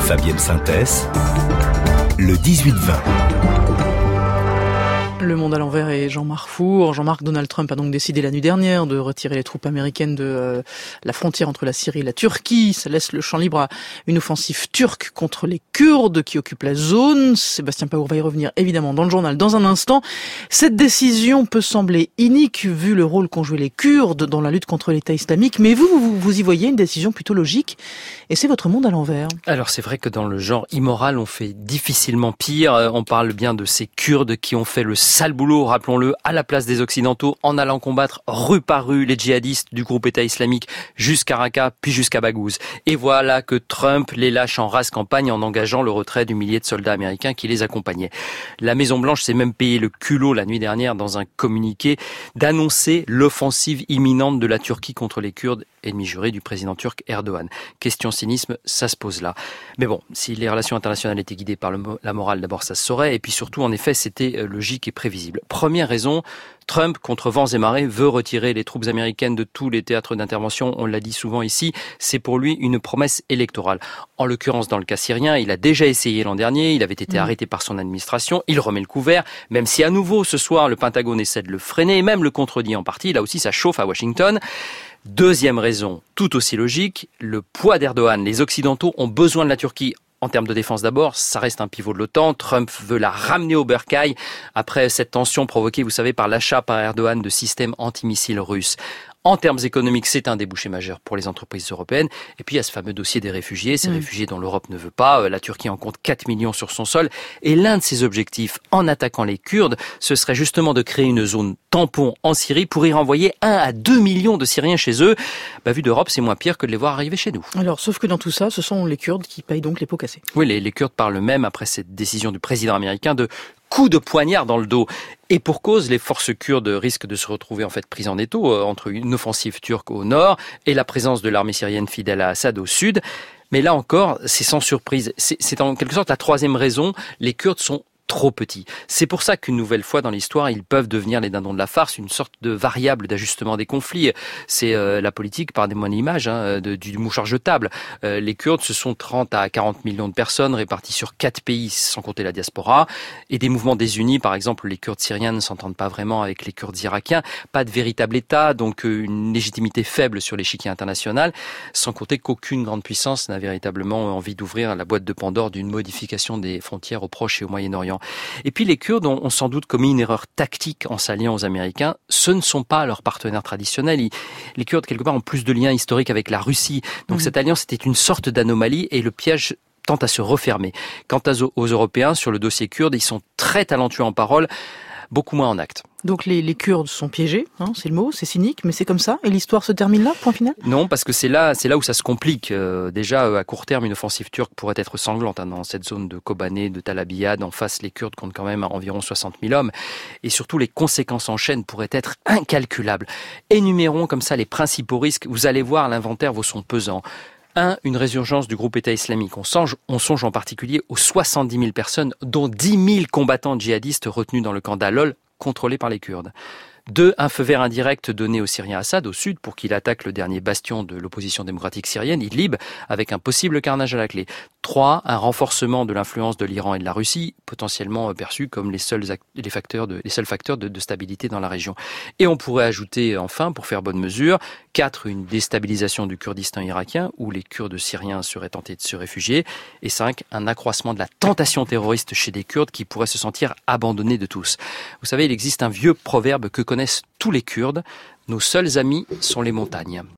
Fabienne Synthès, le 18-20. Le Monde à l'envers et Jean-Marc Four. Donald Trump a donc décidé la nuit dernière de retirer les troupes américaines de la frontière entre la Syrie et la Turquie. Ça laisse le champ libre à une offensive turque contre les Kurdes qui occupent la zone. Sébastien Paour va y revenir évidemment dans le journal dans un instant. Cette décision peut sembler inique vu le rôle qu'ont joué les Kurdes dans la lutte contre l'État islamique, mais vous y voyez une décision plutôt logique et c'est votre Monde à l'envers. Alors c'est vrai que dans le genre immoral, on fait difficilement pire. On parle bien de ces Kurdes qui ont fait le sale boulot, rappelons-le, à la place des Occidentaux, en allant combattre rue par rue les djihadistes du groupe État islamique jusqu'à Raqqa, puis jusqu'à Baghouz. Et voilà que Trump les lâche en rase campagne en engageant le retrait du millier de soldats américains qui les accompagnaient. La Maison-Blanche s'est même payé le culot la nuit dernière dans un communiqué d'annoncer l'offensive imminente de la Turquie contre les Kurdes, ennemi juré du président turc Erdogan. Question cynisme, ça se pose là. Mais bon, si les relations internationales étaient guidées par la morale, d'abord ça se saurait, et puis surtout, en effet, c'était logique et prévisible. Première raison, Trump, contre vents et marées, veut retirer les troupes américaines de tous les théâtres d'intervention. On l'a dit souvent ici, c'est pour lui une promesse électorale. En l'occurrence, dans le cas syrien, il a déjà essayé l'an dernier, il avait été arrêté par son administration, il remet le couvert, même si à nouveau, ce soir, le Pentagone essaie de le freiner, et même le contredit en partie, là aussi ça chauffe à Washington. Deuxième raison, tout aussi logique, le poids d'Erdogan. Les Occidentaux ont besoin de la Turquie. En termes de défense d'abord, ça reste un pivot de l'OTAN. Trump veut la ramener au bercail après cette tension provoquée, vous savez, par l'achat par Erdogan de systèmes antimissiles russes. En termes économiques, c'est un débouché majeur pour les entreprises européennes. Et puis, il y a ce fameux dossier des réfugiés, ces réfugiés dont l'Europe ne veut pas. La Turquie en compte 4 millions sur son sol. Et l'un de ses objectifs, en attaquant les Kurdes, ce serait justement de créer une zone tampon en Syrie pour y renvoyer 1 à 2 millions de Syriens chez eux. Vu d'Europe, c'est moins pire que de les voir arriver chez nous. Alors, sauf que dans tout ça, ce sont les Kurdes qui payent donc les pots cassés. Oui, les Kurdes parlent même, après cette décision du président américain, de coup de poignard dans le dos. Et pour cause, les forces kurdes risquent de se retrouver en fait prises en étau entre une offensive turque au nord et la présence de l'armée syrienne fidèle à Assad au sud. Mais là encore, c'est sans surprise. C'est en quelque sorte la troisième raison. Les Kurdes sont trop petits. C'est pour ça qu'une nouvelle fois dans l'histoire, ils peuvent devenir les dindons de la farce, une sorte de variable d'ajustement des conflits. C'est la politique, pardonnez-moi l'image, du mouchard jetable. Les Kurdes, ce sont 30 à 40 millions de personnes réparties sur 4 pays, sans compter la diaspora, et des mouvements désunis. Par exemple, les Kurdes syriens ne s'entendent pas vraiment avec les Kurdes irakiens, pas de véritable État, donc une légitimité faible sur l'échiquier international, sans compter qu'aucune grande puissance n'a véritablement envie d'ouvrir la boîte de Pandore d'une modification des frontières au Proche et au Moyen-Orient. Et puis les Kurdes ont sans doute commis une erreur tactique en s'alliant aux Américains. Ce ne sont pas leurs partenaires traditionnels. Les Kurdes, quelque part, ont plus de liens historiques avec la Russie. Donc cette alliance était une sorte d'anomalie et le piège tend à se refermer. Quant aux Européens, sur le dossier kurde, ils sont très talentueux en parole, beaucoup moins en actes. Donc les Kurdes sont piégés, c'est le mot, c'est cynique, mais c'est comme ça, et l'histoire se termine là, point final ? Non, parce que c'est là où ça se complique. Déjà, à court terme, une offensive turque pourrait être sanglante dans cette zone de Kobané, de Tal Abyad. En face, les Kurdes comptent quand même environ 60 000 hommes. Et surtout, les conséquences en chaîne pourraient être incalculables. Énumérons comme ça les principaux risques. Vous allez voir, l'inventaire vaut son pesant. 1. Une résurgence du groupe État islamique. On songe en particulier aux 70 000 personnes, dont 10 000 combattants djihadistes retenus dans le camp d'Alol, contrôlé par les Kurdes. 2. Un feu vert indirect donné au Syrien Assad, au sud, pour qu'il attaque le dernier bastion de l'opposition démocratique syrienne, Idlib, avec un possible carnage à la clé. 3. Un renforcement de l'influence de l'Iran et de la Russie, potentiellement perçus comme les seuls facteurs de stabilité dans la région. Et on pourrait ajouter, enfin, pour faire bonne mesure, 4. Une déstabilisation du Kurdistan irakien, où les Kurdes syriens seraient tentés de se réfugier. Et 5. Un accroissement de la tentation terroriste chez des Kurdes qui pourraient se sentir abandonnés de tous. Vous savez, il existe un vieux proverbe que connaissent tous les Kurdes. Nos seuls amis sont les montagnes.